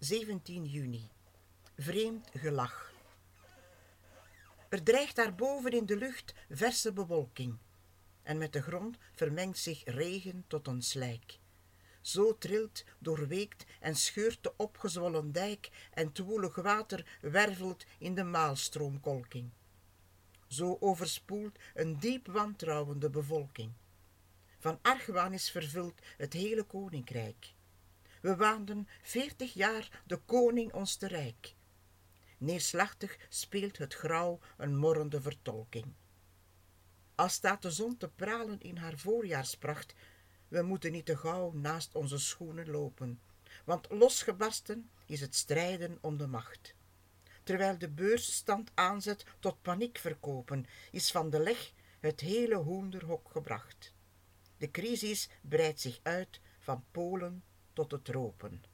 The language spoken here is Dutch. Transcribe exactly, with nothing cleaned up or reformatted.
zeventien juni. Vreemd gelach. Er dreigt daarboven in de lucht verse bewolking, en met de grond vermengt zich regen tot een slijk. Zo trilt, doorweekt en scheurt de opgezwollen dijk, en het woelig water wervelt in de maalstroomkolking. Zo overspoelt een diep wantrouwen de bevolking. Van argwaan is vervuld het hele koninkrijk. We waanden veertig jaar de koning ons te rijk. Neerslachtig speelt het grauw een morrende vertolking. Al staat de zon te pralen in haar voorjaarspracht, we moeten niet te gauw naast onze schoenen lopen, want losgebarsten is het strijden om de macht. Terwijl de beursstand aanzet tot paniekverkopen, is van de leg het hele hoenderhok gebracht. De crisis breidt zich uit van Polen tot de tropen.